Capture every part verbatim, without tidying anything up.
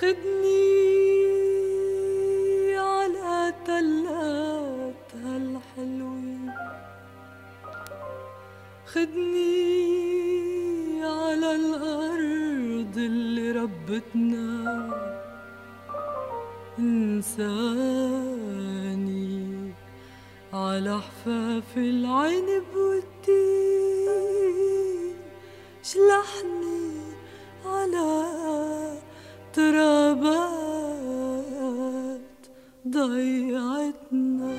خدني على تلات هالحلوين، خدني على الأرض اللي ربتنا، انساني على حفاف العنب والتين، شلحني على ترابات ضيعتنا.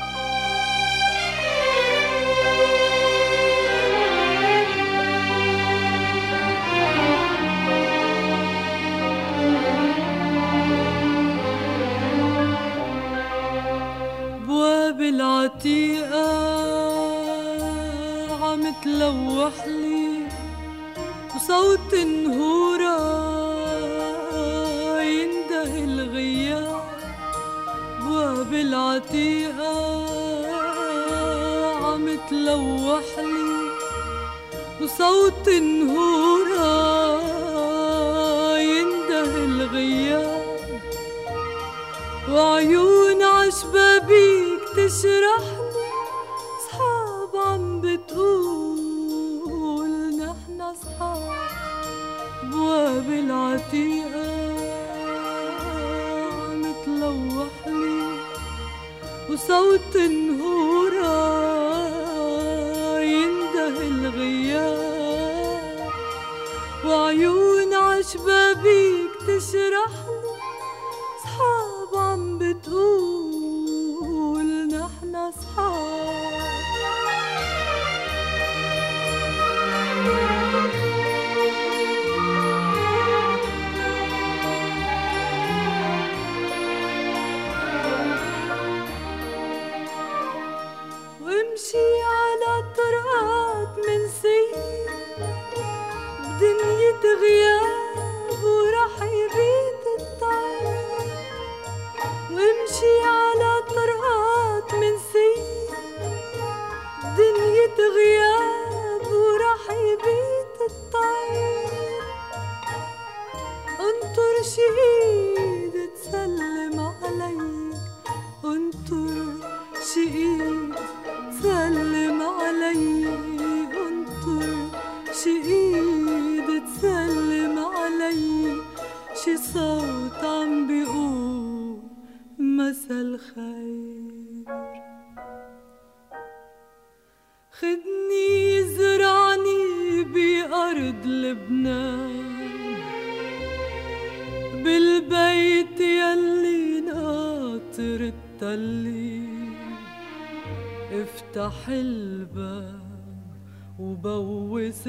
بواب العتيقة عم تلوحلي وصوت النهورة ينده الغياب. بواب العتيقة عم تلوحلي وصوت النهورة ينده الغياب، وعيون عشبابيك تشرحلي صحاب عم بتقول نحنا صحاب. بواب العتيقة عم تلوحلي وصوت النهورة ينده الغياب، وعيون عشبابيك تشرحلي صحاب عم بتقول نحنا صحاب. وامشي على طرقات من سير بدنيا غياب ورح يبيد الطريق. وامشي على طرقات من سير بدنيا غياب ورح يبيد الطريق. انطر شي ايد تسلم عليك، انطر شي ايد تسلم علي، انطر شي ايد تسلم علي، شي صوت عم بيقول مسا الخير. خدني زرعني بأرض لبنان، بالبيت يلي ناطر التلي، افتح الباب وبوس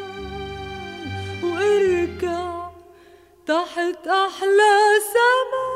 الحيطان واركع تحت أحلى سما.